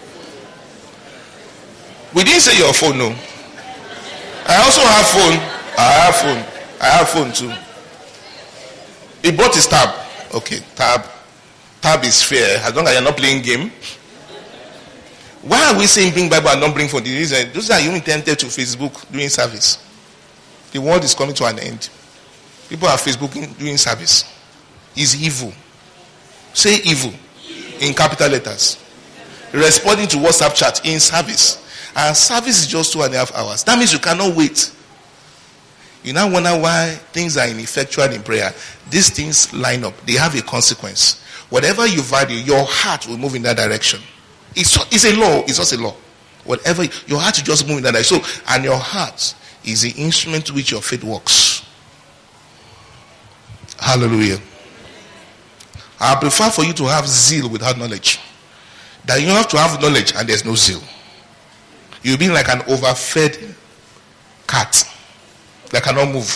We didn't say your phone, no. I also have phone. I have phone too. He brought his tab. Okay, tab. Tab is fair as long as you're not playing game. Why are we saying bring Bible and not bring phone? The reason, those are even tempted to Facebook doing service. The world is coming to an end. People are Facebooking doing service. It's evil. Say evil in capital letters. Responding to WhatsApp chat in service. And service is just 2.5 hours. That means you cannot wait. You now wonder why things are ineffectual in prayer. These things line up. They have a consequence. Whatever you value, your heart will move in that direction. It's a law. It's just a law. Whatever, your heart will just move in that direction. So, and your heart is the instrument to which your faith works. Hallelujah. I prefer for you to have zeal without knowledge. That you have to have knowledge and there's no zeal. You'll be like an overfed cat that cannot move.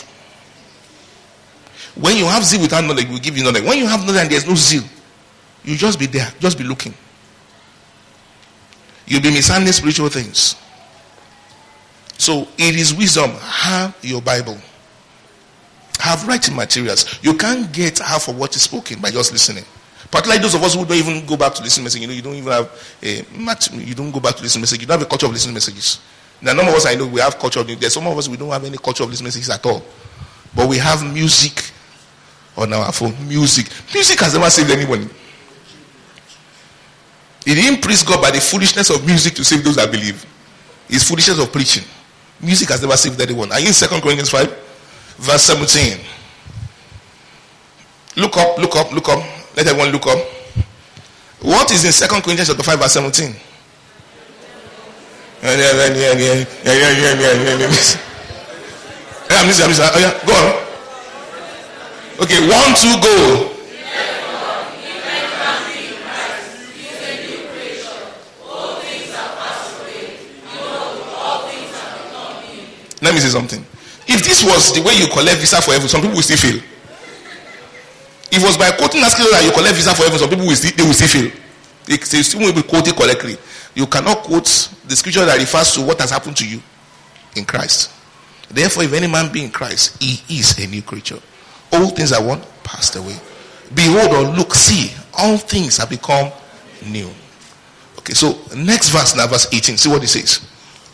When you have zeal without knowledge, we'll give you knowledge. When you have knowledge and there's no zeal, you just be there, just be looking. You'll be mishandling spiritual things. So it is wisdom. Have your Bible. Have writing materials. You can't get half of what is spoken by just listening. Particularly those of us who don't even go back to listen to message. You don't even have you don't go back to listen to message. You don't have a culture of listening to messages. Now, none of us I know we have culture of there's some of us we don't have any culture of listening to messages at all. But we have music on our phone. Music has never saved anyone. It didn't praise God by the foolishness of music to save those that believe. It's foolishness of preaching. Music has never saved anyone. Are you in 2 Corinthians 5? Verse 17. Look up. Let everyone look up. What is in 2 Corinthians chapter 5 verse 17? Go on. Okay, 1, 2, go. Let me say something. If this was the way you collect visa for heaven, some people will still fail. If it was by quoting that scripture that you collect visa for heaven, some people will still fail. They still will be quoted correctly. You cannot quote the scripture that refers to what has happened to you in Christ. Therefore, if any man be in Christ, he is a new creature. All things are what? Passed away. Behold or look, see, all things have become new. Okay, so next verse now, verse 18. See what it says.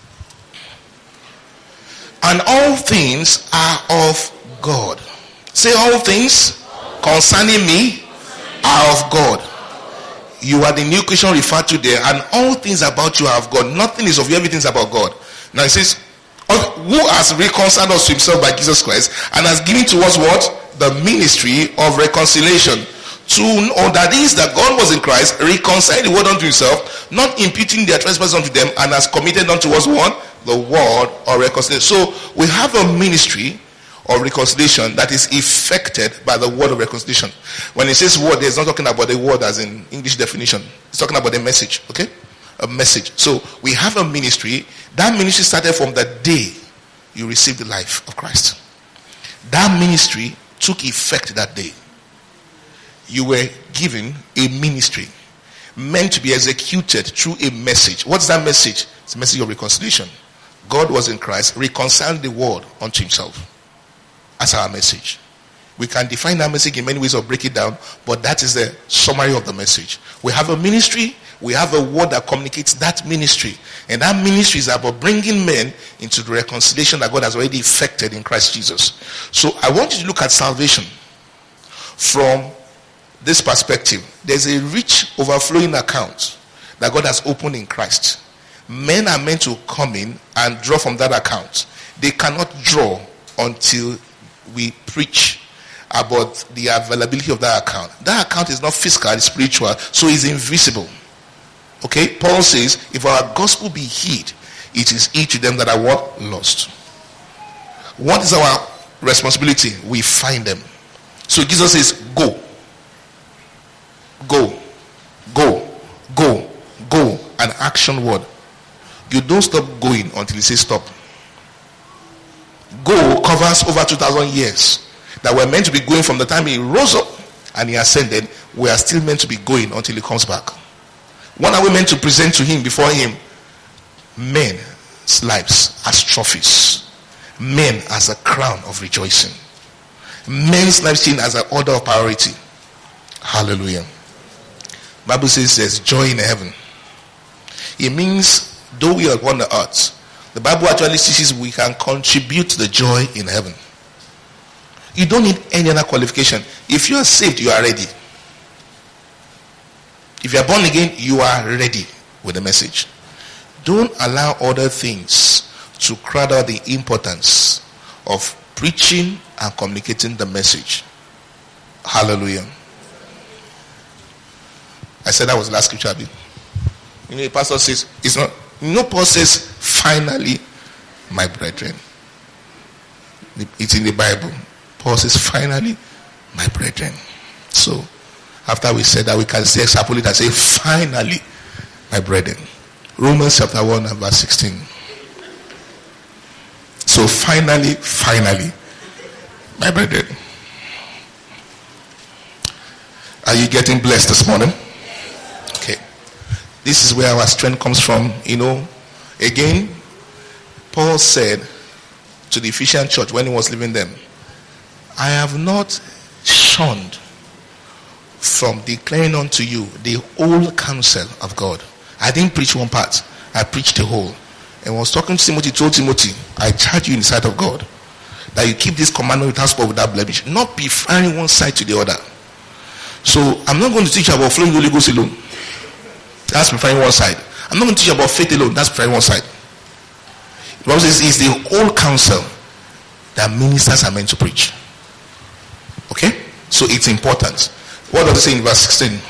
And all things are of God. Say all things concerning me are of God. You are the new creation referred to there, and all things about you are of God. Nothing is of you, everything is about God. Now it says, who has reconciled us to himself by Jesus Christ and has given to us what? The ministry of reconciliation. To know that is that God was in Christ, reconciled the world unto himself, not imputing their trespasses unto them, and has committed unto us what? The word of reconciliation. So we have a ministry of reconciliation that is effected by the word of reconciliation. When it says word, it's not talking about the word as in English definition. It's talking about the message, okay? A message. So we have a ministry. That ministry started from the day you received the life of Christ. That ministry took effect that day. You were given a ministry meant to be executed through a message. What's that message? It's a message of reconciliation. God was in Christ, reconciled the world unto himself. That's our message. We can define that message in many ways or break it down, but that is the summary of the message. We have a ministry, we have a word that communicates that ministry, and that ministry is about bringing men into the reconciliation that God has already effected in Christ Jesus. So I want you to look at salvation from this perspective. There's a rich overflowing account that God has opened in Christ. Men are meant to come in and draw from that account. They cannot draw until we preach about the availability of that account. That account is not physical, it's spiritual, so it's invisible. Okay? Paul says, if our gospel be hid, it is hid to them that are what? Lost. What is our responsibility? We find them. So Jesus says, go. Go. Go. Go. Go. An action word. You don't stop going until he says stop. Go covers over 2,000 years that we're meant to be going from the time he rose up and he ascended. We are still meant to be going until he comes back. What are we meant to present to him before him? Men's lives as trophies. Men as a crown of rejoicing. Men's lives seen as an order of priority. Hallelujah. Bible says there's joy in heaven. It means though we are on the earth, the Bible actually teaches we can contribute to the joy in heaven. You don't need any other qualification. If you are saved, you are ready. If you are born again, you are ready with the message. Don't allow other things to crowd out the importance of preaching and communicating the message. Hallelujah. I said that was the last scripture. The pastor says, it's not, Paul says, finally, my brethren. It's in the Bible. Paul says, finally, my brethren. So, after we said that, we can say, extrapolate and say, finally, my brethren. Romans chapter 1 and verse 16. So, finally, my brethren. Are you getting blessed this morning? Okay. This is where our strength comes from. Again, Paul said to the Ephesian church when he was leaving them, I have not shunned from declaring unto you the whole counsel of God. I didn't preach one part, I preached the whole. And was talking to Timothy, told Timothy, I charge you in the sight of God that you keep this commandment without spot, without blemish, not preferring one side to the other. So I'm not going to teach about flowing the Holy Ghost alone. That's preferring one side. I'm not going to teach about faith alone. That's preferring one side. The Bible says it's the whole counsel that ministers are meant to preach. Okay? So it's important. What does it say in verse 16?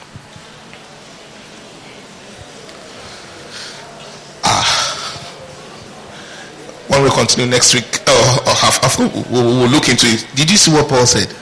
When we continue next week, or half, we'll look into it. Did you see what Paul said?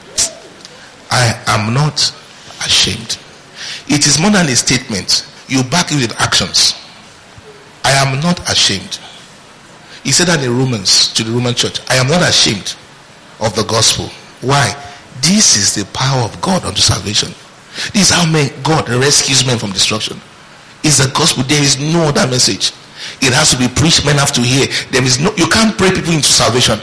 I am not ashamed. It is more than a statement. You back it with actions. I am not ashamed. He said that in Romans, to the Roman church, I am not ashamed of the gospel. Why? This is the power of God unto salvation. This is how God rescues men from destruction. It's the gospel. There is no other message. It has to be preached. Men have to hear. You can't pray people into salvation.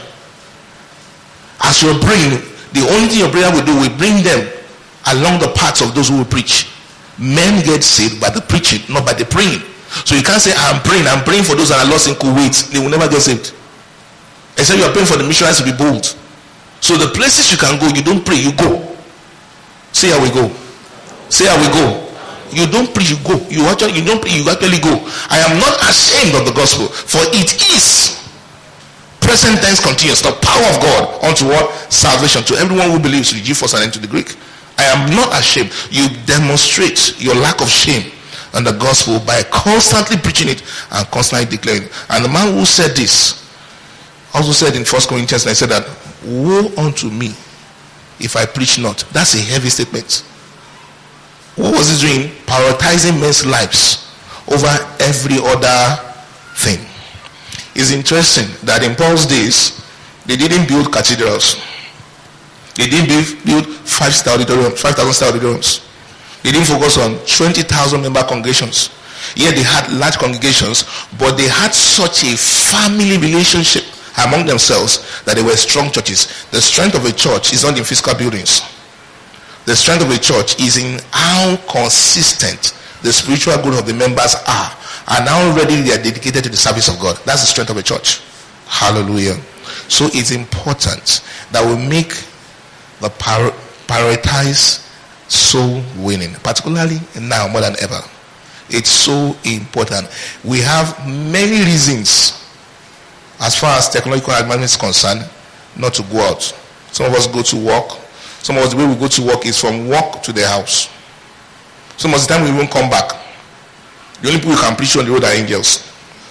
As you're praying, the only thing your prayer will do will bring them along the paths of those who will preach. Men get saved by the preaching, not by the praying. So you can't say, I'm praying for those that are lost in Kuwait. They will never get saved. Except you are praying for the missionaries to be bold. So the places you can go, you don't pray, you go. Say how we go. Say how we go. You don't preach, you go. You don't pray, you actually go. I am not ashamed of the gospel, for it is present tense continuous, the power of God unto what? Salvation to everyone who believes, to the Jew first and then to the Greek. I am not ashamed. You demonstrate your lack of shame on the gospel by constantly preaching it and constantly declaring it. And the man who said this also said in 1 Corinthians, I said that, woe unto me if I preach not. That's a heavy statement. What was he doing? Prioritizing men's lives over every other thing. It's interesting that in Paul's days, they didn't build cathedrals. They didn't build 5,000 star auditoriums. They didn't focus on 20,000 member congregations. Yeah, they had large congregations, but they had such a family relationship among themselves that they were strong churches. The strength of a church is not in physical buildings. The strength of a church is in how consistent the spiritual growth of the members are and how ready they are dedicated to the service of God. That's the strength of a church. Hallelujah. So it's important that we make the prioritize soul winning, particularly now more than ever. It's so important. We have many reasons as far as technological advancement is concerned not to go out. Some of us go to work. Some of us, the way we go to work is from work to the house. Some of the time we won't come back. The only people who can preach on the road are angels.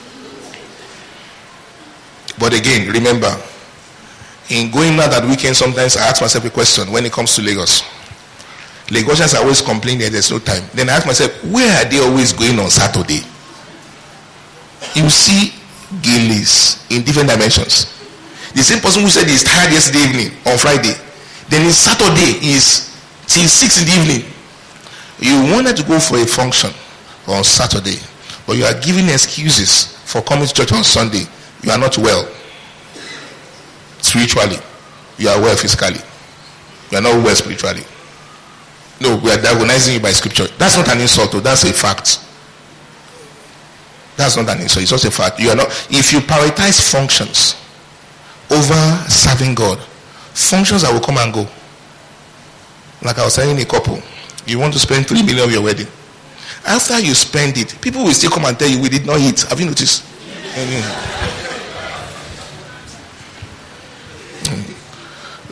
But again, remember, in going out that weekend, sometimes I ask myself a question when it comes to Lagos. Lagosians always complain that there's no time. Then I ask myself, where are they always going on Saturday? You see gillies in different dimensions. The same person who said he's tired yesterday evening on Friday, then his Saturday is till 6 in the evening. You wanted to go for a function on Saturday, but you are giving excuses for coming to church on Sunday. You are not well spiritually. You are well physically. You are not well spiritually. No, we are diagonizing you by scripture. That's not an insult, though. That's a fact. That's not an insult. It's just a fact. You are not. If you prioritize functions over serving God, functions that will come and go. Like I was telling a couple, you want to spend 3 million on your wedding. After you spend it, people will still come and tell you we did not eat. Have you noticed?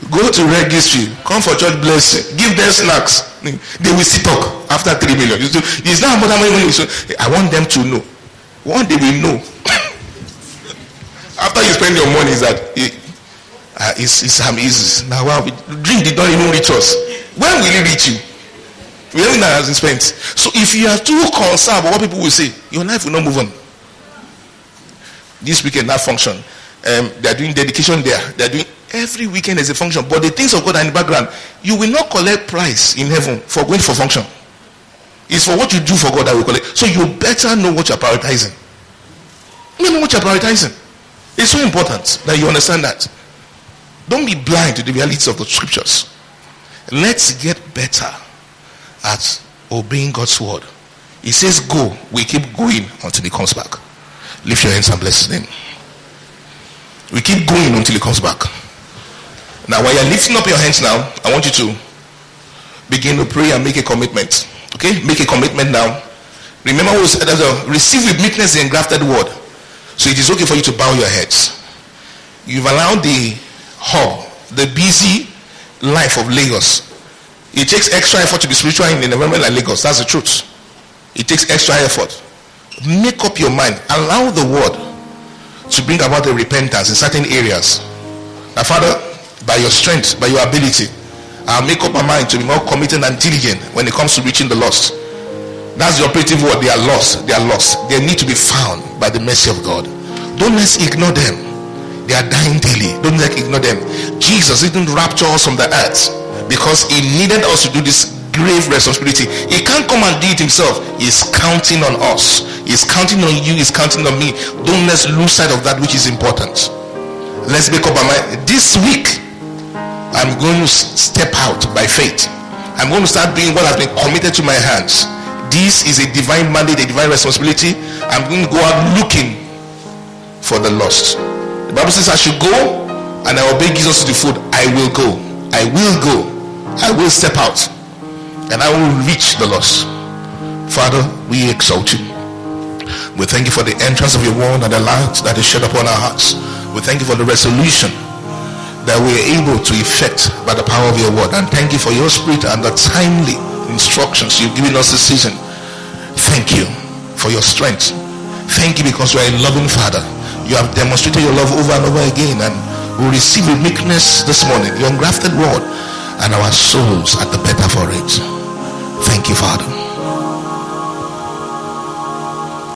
Go to registry, come for church blessing, give them snacks. They will sit talk after 3 million. It's not about money. So I want them to know. One day we know. After you spend your money, is that it's now wow, drink did not even reach us. When will it reach you? We haven't hasn't spent. So if you are too concerned about what people will say, your life will not move on. This weekend that function, they are doing dedication there. They are doing every weekend as a function, but the things of God are in the background. You will not collect price in heaven for going for function. It's for what you do for God that will collect. So you better know what you're prioritizing. You know what you're prioritizing. It's so important that you understand that. Don't be blind to the realities of the scriptures. Let's get better at obeying God's word. He says go. We keep going until he comes back. Lift your hands and bless his name. We keep going until he comes back. Now while you're lifting up your hands now, I want you to begin to pray and make a commitment. Okay? Make a commitment now. Remember what we said, receive with meekness the engrafted word. So it is okay for you to bow your heads. You've allowed the hub, the busy life of Lagos. It takes extra effort to be spiritual in an environment like Lagos. That's the truth. It takes extra effort. Make up your mind. Allow the word to bring about a repentance in certain areas. Now, Father, by your strength, by your ability, I'll make up my mind to be more committed and diligent when it comes to reaching the lost. That's the operative word. They are lost. They are lost. They need to be found by the mercy of God. Don't let's ignore them. They are dying daily. Don't let's ignore them. Jesus didn't rapture us from the earth because he needed us to do this grave responsibility. He can't come and do it himself. He's counting on us. He's counting on you. He's counting on me. Don't let's lose sight of that which is important. Let's make up our mind. This week, I'm going to step out by faith. I'm going to start doing what has been committed to my hands. This is a divine mandate, a divine responsibility. I'm going to go out looking for the lost. The Bible says I should go and I obey Jesus to the foot. I will go. I will go. I will step out and I will reach the lost. Father, we exalt you. We thank you for the entrance of your word and the light that is shed upon our hearts. We thank you for the resolution that we are able to effect by the power of your word. And thank you for your spirit and the timely instructions you've given us this season. Thank you for your strength. Thank you because you are a loving Father. You have demonstrated your love over and over again, and we receive with meekness this morning your engrafted word, and our souls are the better for it. Thank you, Father.